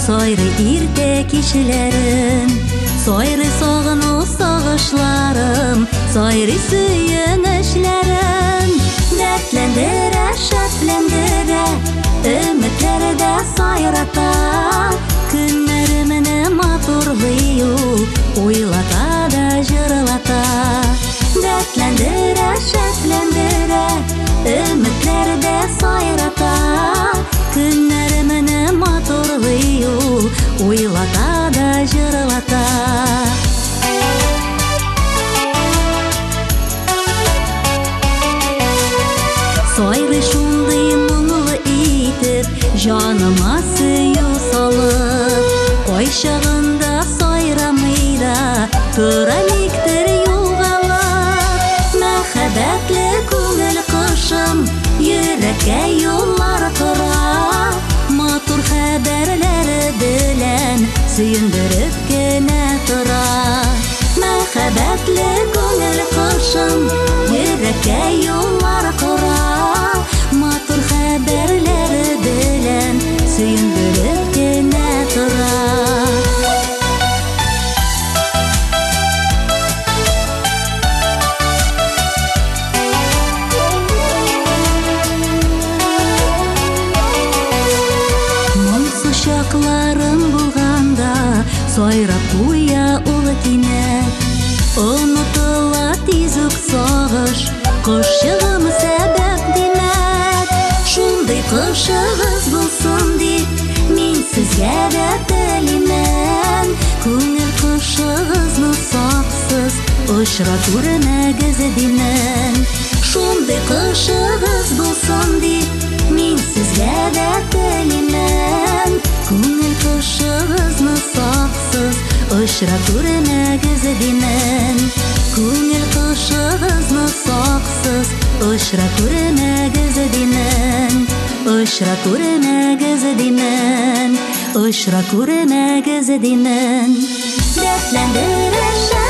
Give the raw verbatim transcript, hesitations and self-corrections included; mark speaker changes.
Speaker 1: Soyrı irte kişilerin, soyrı soğunu soğuşlarım, soyrı süyünüşlerin. Dertlendire, şertlendire, ümitlerde sayrata, günlerimini maturluyu, uylata da jırlata. Dertlendire, şertlendire, ümitlerde sayrata, günlerimini maturluyu, uylata da jırlata. Soyrı şunday muңлы itip, жаныма süyü salıp, Койшағында сайрамыйда, көрәліктір юғалып. Мәхәббәтле күңел кышым, йөрәккә юллар кыра. Матур хәбәрләре белән, сөендереп кенә тора. Мәхәббәтле күңел кышым, йөрәккә юллар кыра. Матур хәбәрләре белән, сөендереп кенә тора. Моңсу чакларым булганда, сайрап куя ул кинәт. Онытыла тиз үк сагыш, кышчыгым сәбәп димәк. Шундый кышыгыз булсын дип, мин сезгә дә телимен. Күңел кышыгызны саксыз, очра күрмәгез димен. Шундый кышыгыз булсын дип, мин сезгә дә телимен. Күңел кышыгызны саксыз, очра күрмәгез димен. Күңел кышыгызны саксыз, очра күрмәгез димен. Очра күрмәгез димен. Очра күрмәгез димен. Дәртләндерә